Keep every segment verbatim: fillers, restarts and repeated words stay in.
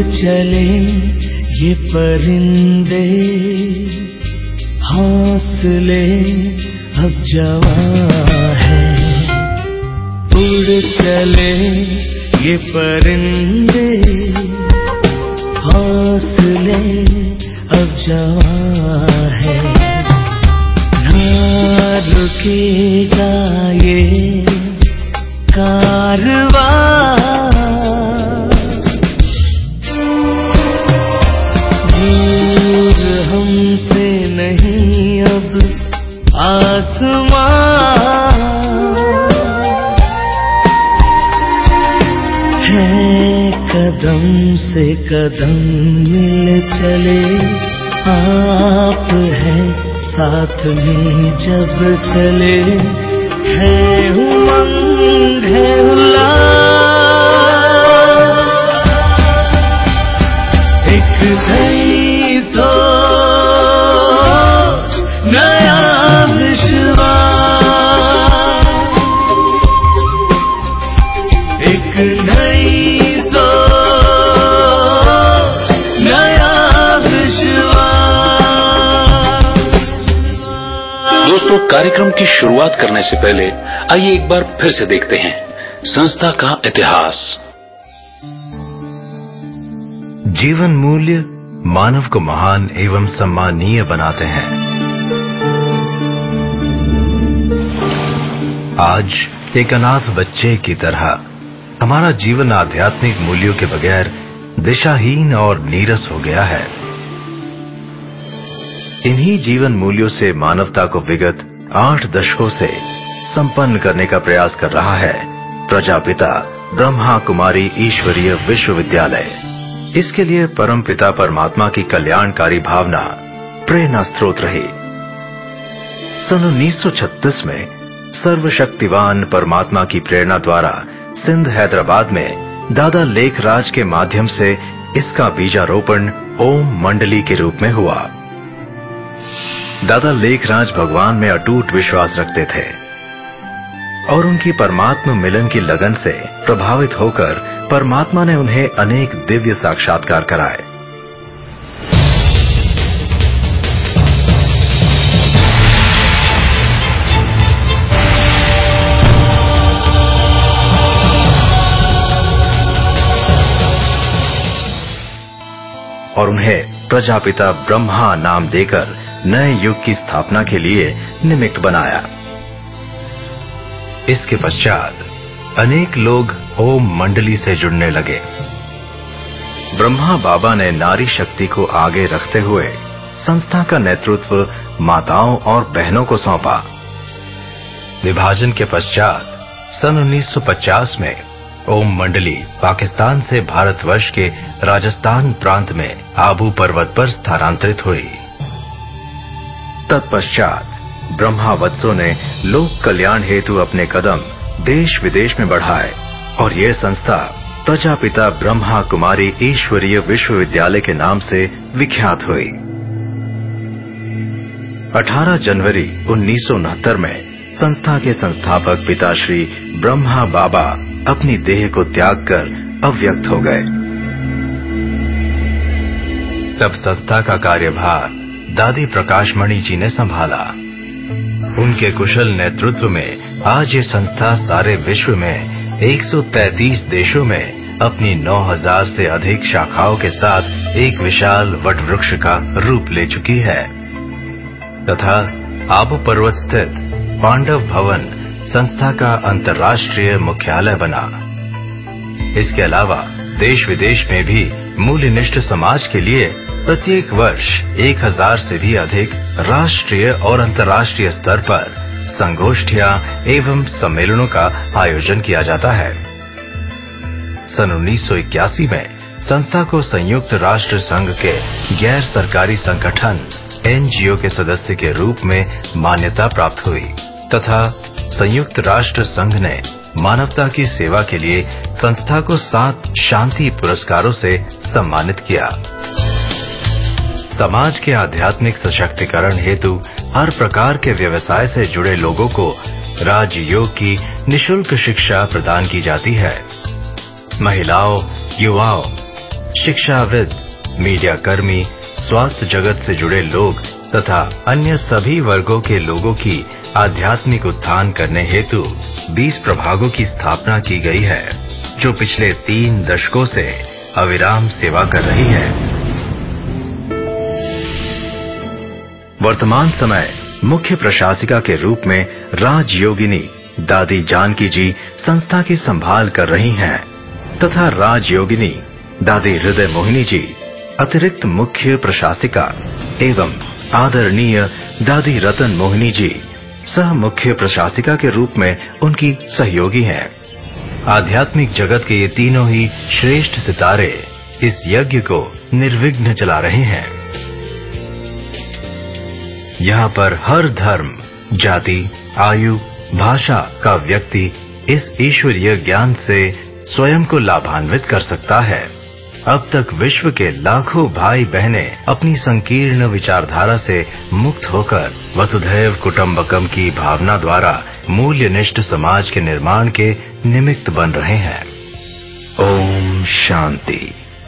चले ये परिंदे, हौसले अब जवां है। उड़ चले ये परिंदे, हौसले अब जवां है। ना रुकेगा ये कारवां, दूर हमसे नहीं अब आसमां, है कदम से कदम मिल चले। आप है साथ में जब चले, है उमंग है उल्लास, एक नई सोच नया विश्वास, एक नई सोच नया विश्वास। दोस्तों, कार्यक्रम की शुरुआत करने से पहले आइए एक बार फिर से देखते हैं संस्था का इतिहास। जीवन मूल्य मानव को महान एवं सम्मानीय बनाते हैं। आज एक अनाथ बच्चे की तरह हमारा जीवन आध्यात्मिक मूल्यों के बगैर दिशाहीन और नीरस हो गया है। इन्हीं जीवन मूल्यों से मानवता को विगत आठ दशकों से संपन्न करने का प्रयास कर रहा है प्रजापिता ब्रह्मा कुमारी ईश्वरीय विश्वविद्यालय। इसके लिए परमपिता परमात्मा की कल्याणकारी भावना प्रेरणा स्रोत रही। सन उन्नीस सौ छत्तीस में सर्वशक्तिवान परमात्मा की प्रेरणा द्वारा सिंध हैदराबाद में दादा लेखराज के माध्यम से इसका बीजारोपण ओम मंडली के रूप में हुआ। दादा लेखराज भगवान में अटूट विश्वास रखते थे और उनकी परमात्मा मिलन की लगन से प्रभावित होकर परमात्मा ने उन्हें अनेक दिव्य साक्षात्कार कराए। और उन्हें प्रजापिता ब्रह्मा नाम देकर नए युग की स्थापना के लिए निमित्त बनाया। इसके पश्चात अनेक लोग ओम मंडली से जुड़ने लगे। ब्रह्मा बाबा ने नारी शक्ति को आगे रखते हुए संस्था का नेतृत्व माताओं और बहनों को सौंपा। विभाजन के पश्चात सन उन्नीस सौ पचास में ओम मंडली पाकिस्तान से भारतवर्ष के राजस्थान प्रांत में आबू पर्वत पर स्थानांतरित हुई। तत्पश्चात ब्रह्मा वत्सों ने लोक कल्याण हेतु अपने कदम देश विदेश में बढ़ाए और यह संस्था प्रजापिता ब्रह्मा कुमारी ईश्वरीय विश्वविद्यालय के नाम से विख्यात हुई। अठारह जनवरी उन्नीस सौ उनहत्तर में संस्था के संस्थापक पिताश्री ब्रह्मा बाबा अपनी देह को त्याग कर अव्यक्त हो गए। तब संस्था का कार्यभार दादी प्रकाशमणि जी ने संभाला। उनके कुशल नेतृत्व में आज ये संस्था सारे विश्व में एक सौ तैंतीस देशों में अपनी नौ हज़ार से अधिक शाखाओं के साथ एक विशाल वटवृक्ष का रूप ले चुकी है तथा आबू पर्वत स्थित पांडव भवन संस्था का अंतर्राष्ट्रीय मुख्यालय बना। इसके अलावा देश विदेश में भी मूल्यनिष्ठ समाज के लिए प्रत्येक वर्ष एक हजार से भी अधिक राष्ट्रीय और अंतर्राष्ट्रीय स्तर पर संगोष्ठियां एवं सम्मेलनों का आयोजन किया जाता है। सन उन्नीस सौ इक्यासी में संस्था को संयुक्त राष्ट्र संघ के गैर सरकारी संगठन एनजीओ के सदस्य के रूप में मान्यता प्राप्त हुई तथा संयुक्त राष्ट्र संघ ने मानवता की सेवा के लिए संस्था को सात शांति पुरस्कारों से सम्मानित किया। समाज के आध्यात्मिक सशक्तिकरण हेतु हर प्रकार के व्यवसाय से जुड़े लोगों को राजयोग की निशुल्क शिक्षा प्रदान की जाती है। महिलाओं, युवाओं, शिक्षाविद, मीडिया कर्मी, स्वास्थ्य जगत से जुड़े लोग तथा अन्य सभी वर्गों के लोगों की आध्यात्मिक उत्थान करने हेतु बीस प्रभागों की स्थापना की गई है, जो पिछले तीन दशकों से अविराम सेवा कर रही है। वर्तमान समय मुख्य प्रशासिका के रूप में राजयोगिनी दादी जानकी जी संस्था की संभाल कर रही हैं तथा राजयोगिनी दादी हृदय मोहिनी जी अतिरिक्त मुख्य प्रशासिका एवं आदरणीय दादी रतन मोहिनी जी सह मुख्य प्रशासिका के रूप में उनकी सहयोगी हैं। आध्यात्मिक जगत के ये तीनों ही श्रेष्ठ सितारे इस यज्ञ को निर्विघ्न चला रहे हैं। यहाँ पर हर धर्म, जाति, आयु, भाषा का व्यक्ति इस ईश्वरीय ज्ञान से स्वयं को लाभान्वित कर सकता है। अब तक विश्व के लाखों भाई बहनें अपनी संकीर्ण विचारधारा से मुक्त होकर वसुधैव कुटुंबकम की भावना द्वारा मूल्यनिष्ठ समाज के निर्माण के निमित्त बन रहे हैं। ओम शांति।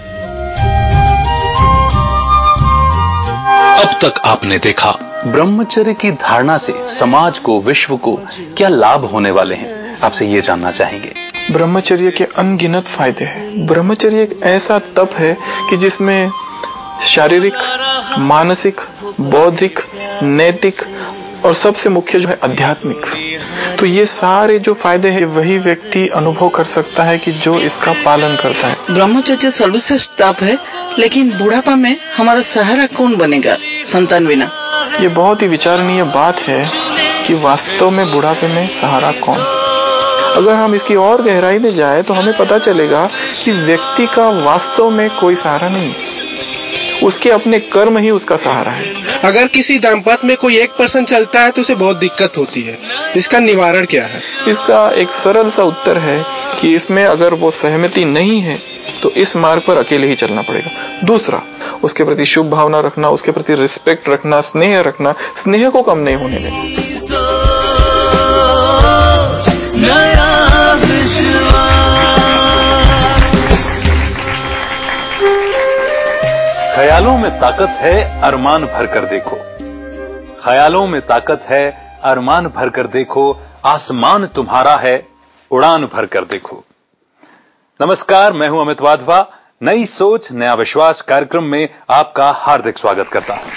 अब तक आपने देखा ब्रह्मचर्य की धारणा से समाज को, विश्व को क्या लाभ होने वाले हैं, आपसे ये जानना चाहेंगे। ब्रह्मचर्य के अनगिनत फायदे हैं। ब्रह्मचर्य एक ऐसा तप है कि जिसमें शारीरिक, मानसिक, बौद्धिक, नैतिक और सबसे मुख्य जो है आध्यात्मिक, तो ये सारे जो फायदे हैं वही व्यक्ति अनुभव कर सकता है कि जो इसका पालन करता है। ब्रह्मचर्य सर्वश्रेष्ठ तप है, लेकिन बुढ़ापा में हमारा सहारा कौन बनेगा संतान बिना? ये बहुत ही विचारणीय बात है कि वास्तव में बुढ़ापे में सहारा कौन। अगर हम इसकी और गहराई में जाए तो हमें पता चलेगा कि व्यक्ति का वास्तव में कोई सहारा नहीं, उसके अपने कर्म ही उसका सहारा है। अगर किसी दाम्पत्य में कोई एक पर्सन चलता है तो उसे बहुत दिक्कत होती है, इसका निवारण क्या है? इसका एक सरल सा उत्तर है कि इसमें अगर वो सहमति नहीं है तो इस मार्ग पर अकेले ही चलना पड़ेगा। दूसरा, उसके प्रति शुभ भावना रखना, उसके प्रति रिस्पेक्ट रखना, स्नेह रखना, स्नेह को कम नहीं होने देना। ख्यालों में ताकत है, अरमान भर कर देखो। ख्यालों में ताकत है, अरमान भर कर देखो। आसमान तुम्हारा है, उड़ान भर कर देखो। नमस्कार, मैं हूं अमित वाधवा। नई सोच नया विश्वास कार्यक्रम में आपका हार्दिक स्वागत करता हूं।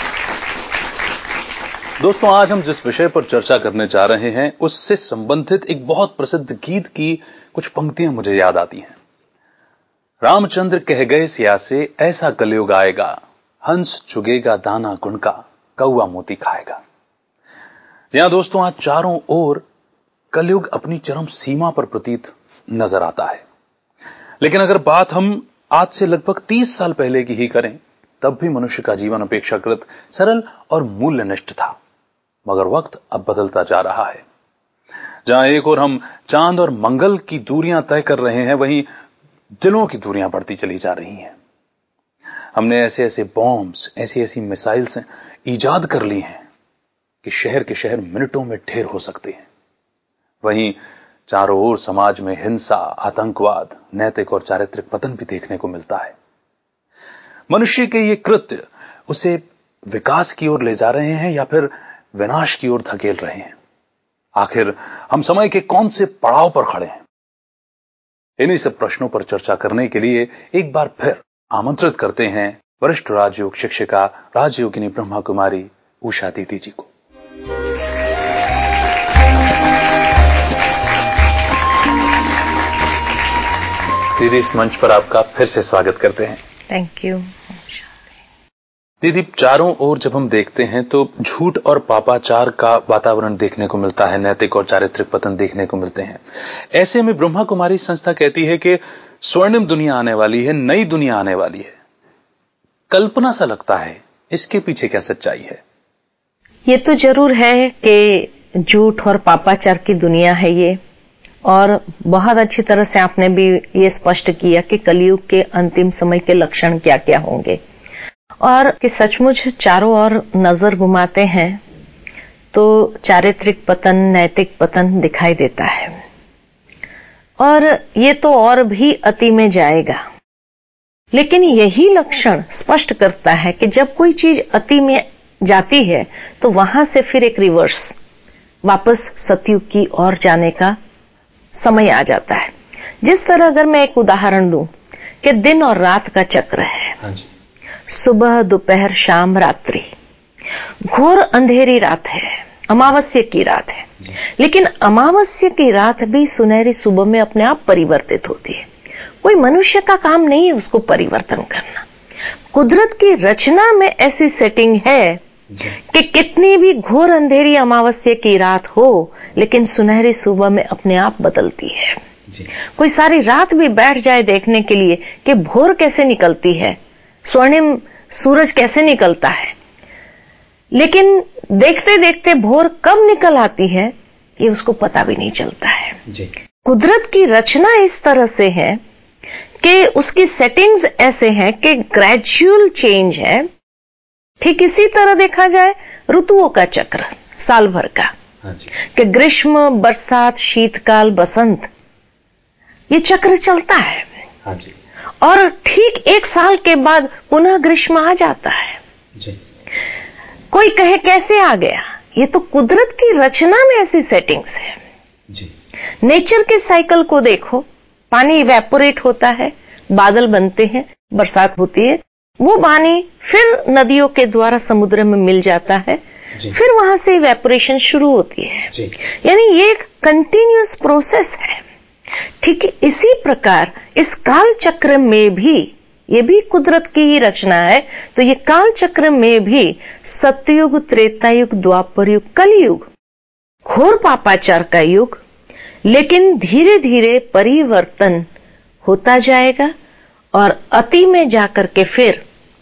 दोस्तों, आज हम जिस विषय पर चर्चा करने जा रहे हैं उससे संबंधित एक बहुत प्रसिद्ध गीत की कुछ पंक्तियां मुझे याद आती हैं। रामचंद्र कह गए सिया से, ऐसा कलयुग आएगा, हंस चुगेगा दाना गुण का, कौआ मोती खाएगा। यहां दोस्तों आज चारों ओर कलयुग अपनी चरम सीमा पर प्रतीत नजर आता है। लेकिन अगर बात हम आज से लगभग तीस साल पहले की ही करें, तब भी मनुष्य का जीवन अपेक्षाकृत सरल और मूल्यनिष्ठ था। मगर वक्त अब बदलता जा रहा है। जहां एक ओर हम चांद और मंगल की दूरियां तय कर रहे हैं, वहीं दिलों की दूरियां बढ़ती चली जा रही हैं। हमने ऐसे ऐसे बॉम्ब्स, ऐसी ऐसी मिसाइल्स ईजाद कर ली हैं कि शहर के शहर मिनटों में ढेर हो सकते हैं। वहीं चारों ओर समाज में हिंसा, आतंकवाद, नैतिक और चारित्रिक पतन भी देखने को मिलता है। मनुष्य के ये कृत्य उसे विकास की ओर ले जा रहे हैं या फिर विनाश की ओर धकेल रहे हैं? आखिर हम समय के कौन से पड़ाव पर खड़े हैं? इन्हीं सब प्रश्नों पर चर्चा करने के लिए एक बार फिर आमंत्रित करते हैं वरिष्ठ राजयोग शिक्षिका राजयोगिनी ब्रह्मा कुमारी उषा दीदी जी को। दीदी, इस मंच पर आपका फिर से स्वागत करते हैं। Thank you. दीदी, चारों ओर जब हम देखते हैं तो झूठ और पापाचार का वातावरण देखने को मिलता है, नैतिक और चारित्रिक पतन देखने को मिलते हैं। ऐसे में ब्रह्मा कुमारी संस्था कहती है कि स्वर्णिम दुनिया आने वाली है, नई दुनिया आने वाली है। कल्पना सा लगता है, इसके पीछे क्या सच्चाई है? ये तो जरूर है कि झूठ और पापाचार की दुनिया है ये, और बहुत अच्छी तरह से आपने भी ये स्पष्ट किया कि कलयुग के अंतिम समय के लक्षण क्या क्या होंगे, और कि सचमुच चारों ओर नजर घुमाते हैं तो चारित्रिक पतन, नैतिक पतन दिखाई देता है। और ये तो और भी अति में जाएगा। लेकिन यही लक्षण स्पष्ट करता है कि जब कोई चीज अति में जाती है तो वहां से फिर एक रिवर्स वापस सतयुग की ओर जाने का समय आ जाता है। जिस तरह अगर मैं एक उदाहरण दूं कि दिन और रात का चक्र है। हाँ जी। सुबह दोपहर शाम रात्रि, घोर अंधेरी रात है, अमावस्या की रात है, लेकिन अमावस्या की रात भी सुनहरी सुबह में अपने आप परिवर्तित होती है। कोई मनुष्य का काम नहीं है उसको परिवर्तन करना। कुदरत की रचना में ऐसी सेटिंग है कि कितनी भी घोर अंधेरी अमावस्या की रात हो लेकिन सुनहरी सुबह में अपने आप बदलती है। कोई सारी रात भी बैठ जाए देखने के लिए कि भोर कैसे निकलती है, स्वर्णिम सूरज कैसे निकलता है, लेकिन देखते देखते भोर कब निकल आती है ये उसको पता भी नहीं चलता है। जी। कुदरत की रचना इस तरह से है कि उसकी सेटिंग्स ऐसे हैं कि ग्रेजुअल चेंज है। ठीक इसी तरह देखा जाए ऋतुओं का चक्र साल भर का। हाँ जी। कि ग्रीष्म, बरसात, शीतकाल, बसंत, ये चक्र चलता है। हाँ जी। और ठीक एक साल के बाद पुनः ग्रीष्म आ जाता है। जी। कोई कहे कैसे आ गया, ये तो कुदरत की रचना में ऐसी सेटिंग्स है। जी। नेचर के साइकिल को देखो, पानी इवेपोरेट होता है, बादल बनते हैं, बरसात होती है, वो पानी फिर नदियों के द्वारा समुद्र में मिल जाता है, फिर वहां से इवेपोरेशन शुरू होती है। यानी ये एक कंटिन्यूअस प्रोसेस है। ठीक इसी प्रकार इस काल चक्र में भी, ये भी कुदरत की ही रचना है, तो ये काल चक्र में भी सतयुग, त्रेतायुग, द्वापर युग, कलयुग, घोर पापाचार का युग, लेकिन धीरे धीरे परिवर्तन होता जाएगा और अति में जाकर के फिर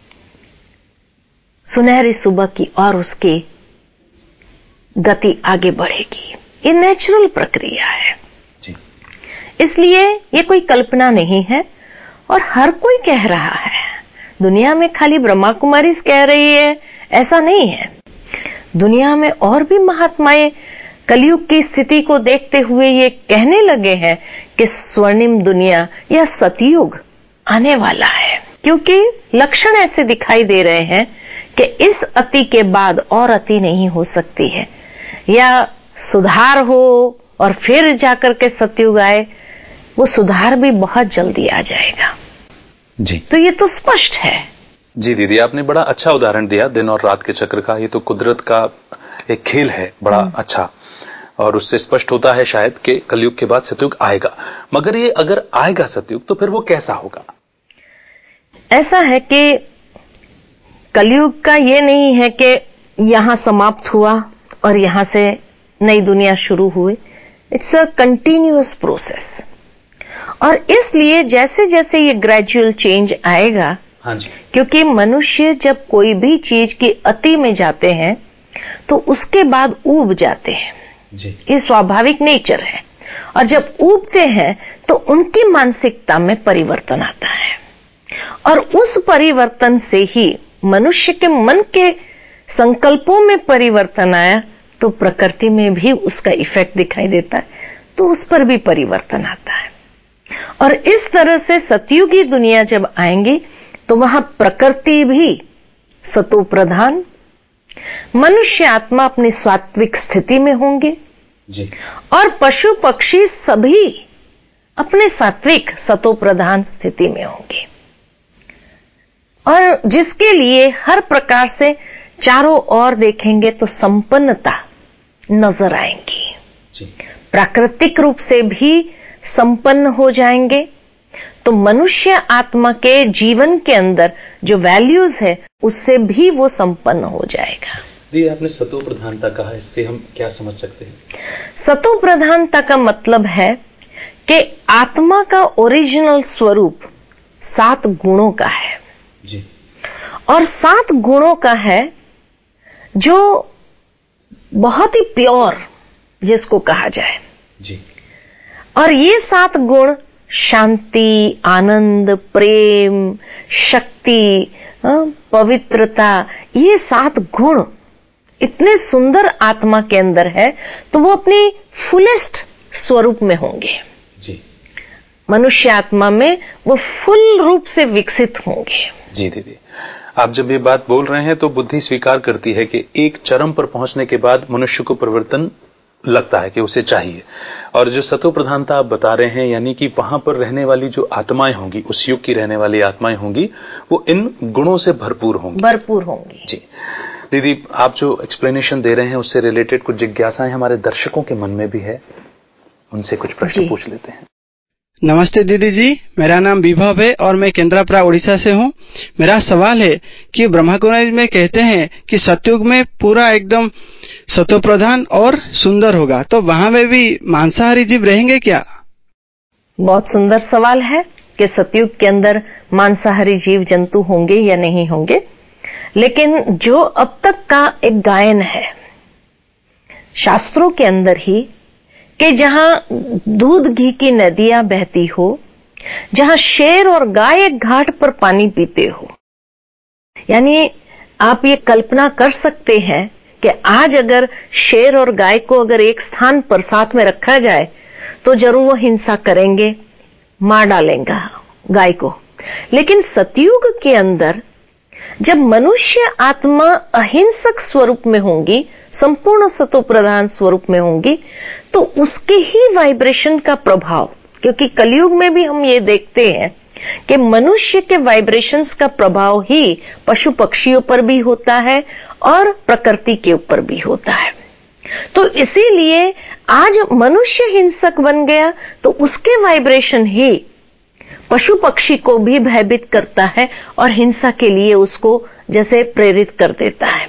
सुनहरी सुबह की और उसकी गति आगे बढ़ेगी। ये नेचुरल प्रक्रिया है। जी। इसलिए ये कोई कल्पना नहीं है और हर कोई कह रहा है। दुनिया में खाली ब्रह्मा कुमारी कह रही है ऐसा नहीं है। दुनिया में और भी महात्माएं कलयुग की स्थिति को देखते हुए ये कहने लगे हैं कि स्वर्णिम दुनिया या सतयुग आने वाला है, क्योंकि लक्षण ऐसे दिखाई दे रहे हैं कि इस अति के बाद और अति नहीं हो सकती है, या सुधार हो और फिर जाकर के सतयुग आए, वो सुधार भी बहुत जल्दी आ जाएगा। जी। तो ये तो स्पष्ट है। जी दीदी, आपने बड़ा अच्छा उदाहरण दिया दिन और रात के चक्र का। ये तो कुदरत का एक खेल है बड़ा अच्छा, और उससे स्पष्ट होता है शायद कि कलयुग के बाद सतयुग आएगा। मगर ये अगर आएगा सतयुग तो फिर वो कैसा होगा? ऐसा है कि कलयुग का ये नहीं है कि यहां समाप्त हुआ और यहां से नई दुनिया शुरू हुई। इट्स अ कंटिन्यूअस प्रोसेस, और इसलिए जैसे जैसे ये ग्रेजुअल चेंज आएगा, हाँ जी, क्योंकि मनुष्य जब कोई भी चीज की अति में जाते हैं तो उसके बाद ऊब जाते हैं जी। ये स्वाभाविक नेचर है, और जब ऊबते हैं तो उनकी मानसिकता में परिवर्तन आता है, और उस परिवर्तन से ही मनुष्य के मन के संकल्पों में परिवर्तन आया तो प्रकृति में भी उसका इफेक्ट दिखाई देता है, तो उस पर भी परिवर्तन आता है। और इस तरह से सतयुगी दुनिया जब आएंगी तो वहां प्रकृति भी सतो प्रधान, मनुष्य आत्मा अपनी सात्विक स्थिति में होंगे जी। और पशु पक्षी सभी अपने सात्विक सतो प्रधान स्थिति में होंगे, और जिसके लिए हर प्रकार से चारों ओर देखेंगे तो संपन्नता नजर आएंगी जी। प्राकृतिक रूप से भी संपन्न हो जाएंगे, तो मनुष्य आत्मा के जीवन के अंदर जो वैल्यूज है उससे भी वो संपन्न हो जाएगा। ये आपने सतो प्रधानता कहा, इससे हम क्या समझ सकते हैं? सतो प्रधानता का मतलब है कि आत्मा का ओरिजिनल स्वरूप सात गुणों का है जी। और सात गुणों का है जो बहुत ही प्योर जिसको कहा जाए जी। और ये सात गुण शांति, आनंद, प्रेम, शक्ति, पवित्रता, ये सात गुण इतने सुंदर आत्मा के अंदर है तो वो अपनी फुलेस्ट स्वरूप में होंगे जी। मनुष्य आत्मा में वो फुल रूप से विकसित होंगे। जी दीदी, आप जब ये बात बोल रहे हैं तो बुद्धि स्वीकार करती है कि एक चरम पर पहुंचने के बाद मनुष्य को परिवर्तन लगता है कि उसे चाहिए, और जो सतो प्रधानता आप बता रहे हैं, यानी कि वहां पर रहने वाली जो आत्माएं होंगी, उस युग की रहने वाली आत्माएं होंगी, वो इन गुणों से भरपूर होंगी भरपूर होंगी। जी दीदी, आप जो एक्सप्लेनेशन दे रहे हैं उससे रिलेटेड कुछ जिज्ञासाएं हमारे दर्शकों के मन में भी है, उनसे कुछ प्रश्न पूछ लेते हैं। नमस्ते दीदी जी, मेरा नाम विभव है और मैं केंद्रापड़ा उड़ीसा से हूँ। मेरा सवाल है कि ब्रह्मा कुमारी में कहते हैं कि सतयुग में पूरा एकदम सतो प्रधान और सुंदर होगा, तो वहां में भी मांसाहारी जीव रहेंगे क्या? बहुत सुंदर सवाल है कि सतयुग के अंदर मांसाहारी जीव जंतु होंगे या नहीं होंगे, लेकिन जो अब तक का एक गायन है शास्त्रों के अंदर ही कि जहां दूध घी की नदियां बहती हो, जहां शेर और गाय एक घाट पर पानी पीते हो, यानी आप ये कल्पना कर सकते हैं कि आज अगर शेर और गाय को अगर एक स्थान पर साथ में रखा जाए तो जरूर वो हिंसा करेंगे, मार डालेंगे गाय को। लेकिन सतयुग के अंदर जब मनुष्य आत्मा अहिंसक स्वरूप में होंगी, संपूर्ण सतो प्रधान स्वरूप में होंगी, तो उसके ही वाइब्रेशन का प्रभाव, क्योंकि कलयुग में भी हम ये देखते हैं कि मनुष्य के वाइब्रेशंस का प्रभाव ही पशु पक्षियों पर भी होता है और प्रकृति के ऊपर भी होता है। तो इसीलिए आज मनुष्य हिंसक बन गया तो उसके वाइब्रेशन ही पशु पक्षी को भी भयभीत करता है और हिंसा के लिए उसको जैसे प्रेरित कर देता है।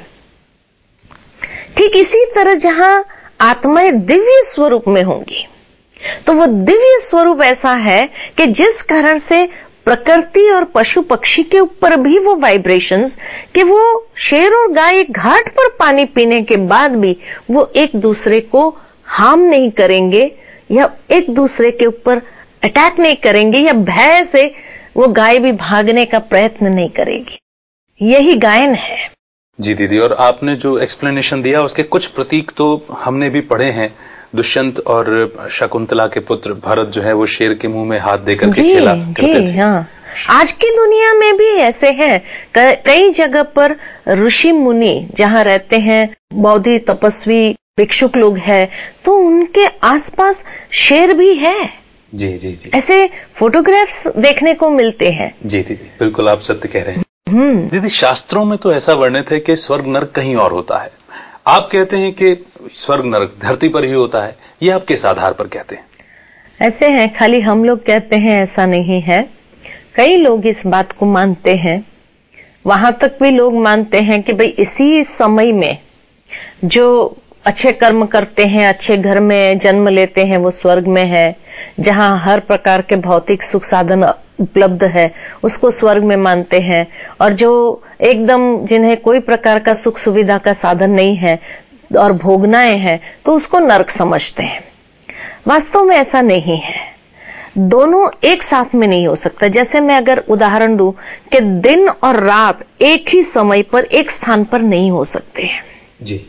ठीक इसी तरह जहां आत्माएं दिव्य स्वरूप में होंगी, तो वो दिव्य स्वरूप ऐसा है कि जिस कारण से प्रकृति और पशु पक्षी के ऊपर भी वो वाइब्रेशंस, कि वो शेर और गाय घाट पर पानी पीने के बाद भी वो एक दूसरे को हार्म नहीं करेंगे या एक दूसरे के ऊपर अटैक नहीं करेंगे, या भय से वो गाय भी भागने का प्रयत्न नहीं करेगी। यही गायन है। जी दीदी, और आपने जो एक्सप्लेनेशन दिया उसके कुछ प्रतीक तो हमने भी पढ़े हैं। दुष्यंत और शकुंतला के पुत्र भरत जो है वो शेर के मुंह में हाथ देकर के खेला करते थे। हाँ, आज की दुनिया में भी ऐसे हैं। कई जगह पर ऋषि मुनि जहाँ रहते हैं, बौद्धि तपस्वी भिक्षुक लोग हैं, तो उनके आसपास शेर भी है। जी जी जी, ऐसे फोटोग्राफ्स देखने को मिलते हैं। जी दीदी, बिल्कुल आप सत्य कह रहे हैं। दीदी, शास्त्रों में तो ऐसा वर्णित है कि स्वर्ग नरक कहीं और होता है, आप कहते हैं कि स्वर्ग नरक धरती पर ही होता है, ये आप किस आधार पर कहते हैं? ऐसे हैं, खाली हम लोग कहते हैं ऐसा नहीं है, कई लोग इस बात को मानते हैं। वहां तक भी लोग मानते हैं कि भाई इसी समय में जो अच्छे कर्म करते हैं, अच्छे घर में जन्म लेते हैं, वो स्वर्ग में है। जहां हर प्रकार के भौतिक सुख साधन उपलब्ध है उसको स्वर्ग में मानते हैं, और जो एकदम जिन्हें कोई प्रकार का सुख सुविधा का साधन नहीं है और भोगनाएं हैं तो उसको नरक समझते हैं। वास्तव में ऐसा नहीं है, दोनों एक साथ में नहीं हो सकता। जैसे मैं अगर उदाहरण दूं कि दिन और रात एक ही समय पर एक स्थान पर नहीं हो सकते हैं जी,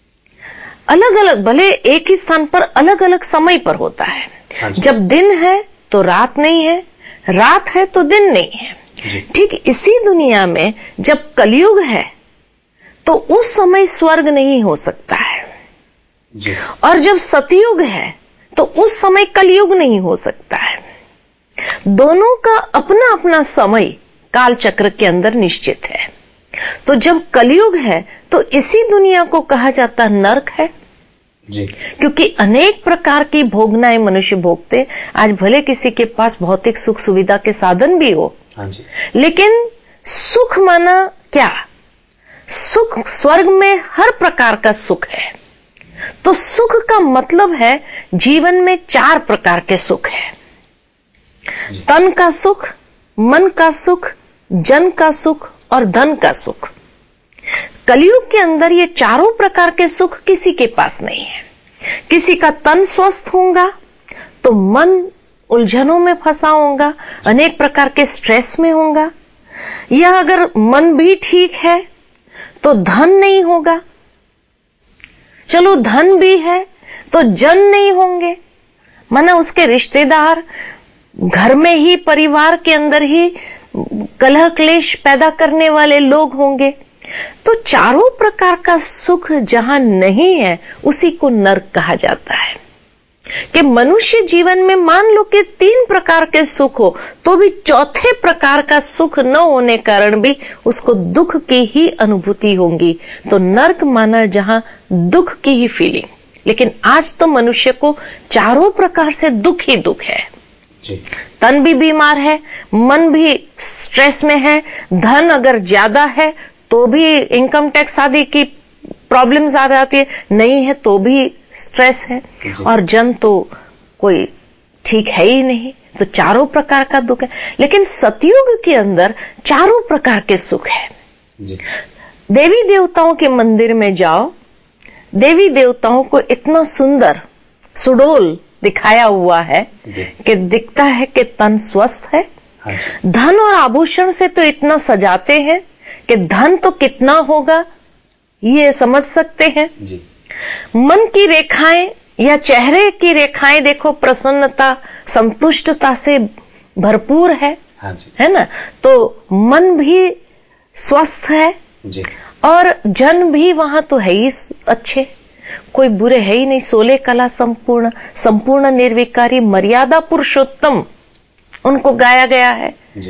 अलग अलग, भले एक ही स्थान पर अलग अलग समय पर होता है। हाँ, जब दिन है तो रात नहीं है, रात है तो दिन नहीं है। ठीक इसी दुनिया में जब कलयुग है तो उस समय स्वर्ग नहीं हो सकता है जी। और जब सतयुग है तो उस समय कलयुग नहीं हो सकता है। दोनों का अपना अपना समय काल चक्र के अंदर निश्चित है। तो जब कलयुग है तो इसी दुनिया को कहा जाता नरक है जी, क्योंकि अनेक प्रकार की भोगनाएं मनुष्य भोगते। आज भले किसी के पास भौतिक सुख सुविधा के साधन भी हो, हाँ जी, लेकिन सुख माना क्या? सुख स्वर्ग में हर प्रकार का सुख है। तो सुख का मतलब है जीवन में चार प्रकार के सुख है, तन का सुख, मन का सुख, जन का सुख और धन का सुख। कलयुग के अंदर ये चारों प्रकार के सुख किसी के पास नहीं है। किसी का तन स्वस्थ होगा तो मन उलझनों में फंसा होगा, अनेक प्रकार के स्ट्रेस में होगा, या अगर मन भी ठीक है तो धन नहीं होगा। चलो धन भी है तो जन नहीं होंगे, माना उसके रिश्तेदार घर में ही, परिवार के अंदर ही कलह क्लेश पैदा करने वाले लोग होंगे। तो चारों प्रकार का सुख जहां नहीं है उसी को नरक कहा जाता है। कि मनुष्य जीवन में मान लो कि तीन प्रकार के सुख हो तो भी चौथे प्रकार का सुख न होने कारण भी उसको दुख की ही अनुभूति होगी, तो नरक माना जहां दुख की ही फीलिंग। लेकिन आज तो मनुष्य को चारों प्रकार से दुख ही दुख है जी। तन भी बीमार है, मन भी स्ट्रेस में है, धन अगर ज्यादा है तो भी इनकम टैक्स आदि की प्रॉब्लम्स आ जाती है, नहीं है तो भी स्ट्रेस है, और जन तो कोई ठीक है ही नहीं। तो चारों प्रकार का दुख है। लेकिन सतयुग के अंदर चारों प्रकार के सुख है जी। देवी देवताओं के मंदिर में जाओ, देवी देवताओं को इतना सुंदर सुडोल दिखाया हुआ है कि दिखता है कि तन स्वस्थ है। धन और आभूषण से तो इतना सजाते हैं कि धन तो कितना होगा ये समझ सकते हैं जी। मन की रेखाएं या चेहरे की रेखाएं देखो, प्रसन्नता संतुष्टता से भरपूर है हाँ जी। है ना। तो मन भी स्वस्थ है जी। और जन भी वहां तो है ही अच्छे, कोई बुरे है ही नहीं। सोलह कला संपूर्ण, संपूर्ण निर्विकारी, मर्यादा पुरुषोत्तम उनको गाया गया है जी।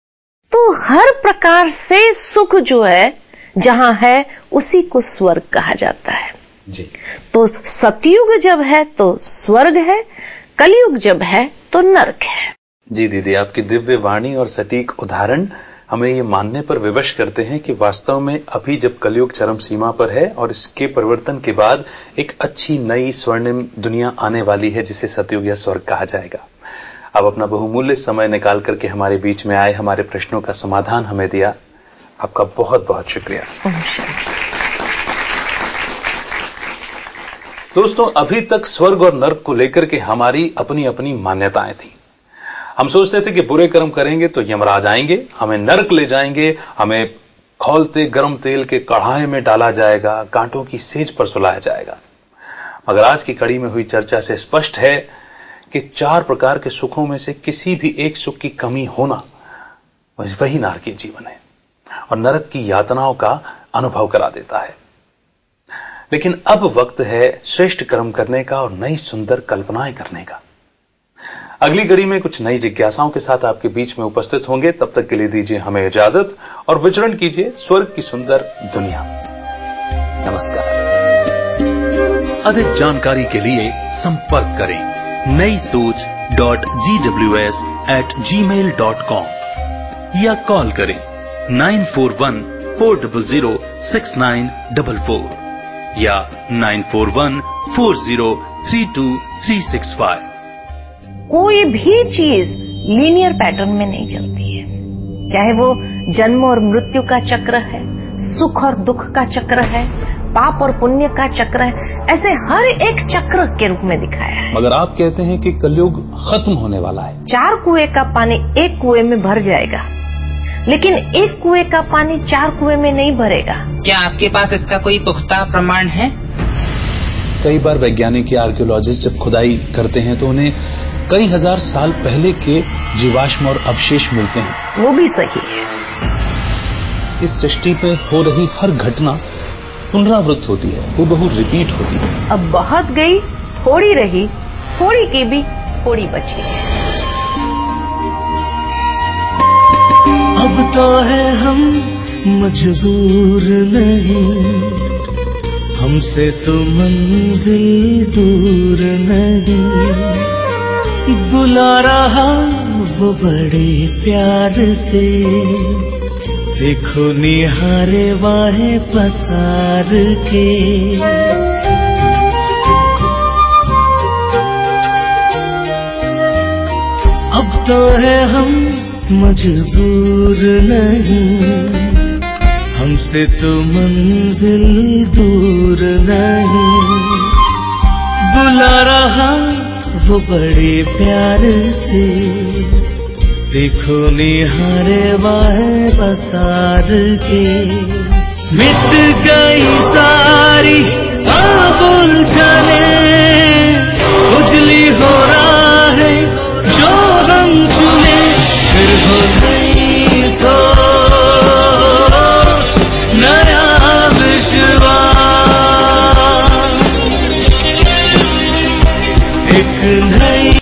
तो हर प्रकार से सुख जो है जहां है उसी को स्वर्ग कहा जाता है जी। तो सतयुग जब है तो स्वर्ग है, कलयुग जब है तो नरक है जी। दीदी, आपकी दिव्य वाणी और सटीक उदाहरण हमें ये मानने पर विवश करते हैं कि वास्तव में अभी जब कलयुग चरम सीमा पर है और इसके परिवर्तन के बाद एक अच्छी नई स्वर्णिम दुनिया आने वाली है जिसे सतयुग या स्वर्ग कहा जाएगा। अब अपना बहुमूल्य समय निकाल करके हमारे बीच में आए, हमारे प्रश्नों का समाधान हमें दिया, आपका बहुत बहुत शुक्रिया। दोस्तों, अभी तक स्वर्ग और नर्क को लेकर के हमारी अपनी अपनी मान्यताएं थी। हम सोचते थे कि बुरे कर्म करेंगे तो यमराज आएंगे, हमें नर्क ले जाएंगे, हमें खौलते गर्म तेल के कढ़ाई में डाला जाएगा, कांटों की सेज पर सुलाया जाएगा। मगर आज की कड़ी में हुई चर्चा से स्पष्ट है कि चार प्रकार के सुखों में से किसी भी एक सुख की कमी होना वही नारकीय जीवन है और नरक की यातनाओं का अनुभव करा देता है। लेकिन अब वक्त है श्रेष्ठ कर्म करने का और नई सुंदर कल्पनाएं करने का। अगली कड़ी में कुछ नई जिज्ञासाओं के साथ आपके बीच में उपस्थित होंगे। तब तक के लिए दीजिए हमें इजाजत और विचरण कीजिए स्वर्ग की सुंदर दुनिया। नमस्कार। अधिक जानकारी के लिए संपर्क करें नई सोच dot G W S at Gmail dot com या कॉल करें nine four one four zero zero six nine four four या nine four one four zero three two three six five. कोई भी चीज लीनियर पैटर्न में नहीं चलती है, चाहे वो जन्म और मृत्यु का चक्र है, सुख और दुख का चक्र है, पाप और पुण्य का चक्र है, ऐसे हर एक चक्र के रूप में दिखाया है। मगर आप कहते हैं कि कलयुग खत्म होने वाला है। चार कुएं का पानी एक कुएं में भर जाएगा, लेकिन एक कुएं का पानी चार कुएं में नहीं भरेगा। क्या आपके पास इसका कोई पुख्ता प्रमाण है? कई बार वैज्ञानिक या आर्कियोलॉजिस्ट जब खुदाई करते हैं तो उन्हें कई हजार साल पहले के जीवाश्म और अवशेष मिलते हैं। वो भी सही है। इस सृष्टि पे हो रही हर घटना पुनरावृत्त होती है, वो बहु रिपीट होती है। अब बहुत गई, थोड़ी रही, थोड़ी की भी थोड़ी बची है। अब तो है हम मजबूर नहीं, हमसे तो मंजिल दूर नहीं, बुला रहा वो बड़े प्यार से, देखो निहारे वाहे पसार के। अब तो है हम मजबूर नहीं, हमसे तो मंजिल दूर नहीं, बुला रहा वो बड़े प्यार से, देखो निहारे वाहे बसार के। मिट गई सारी सब उलझने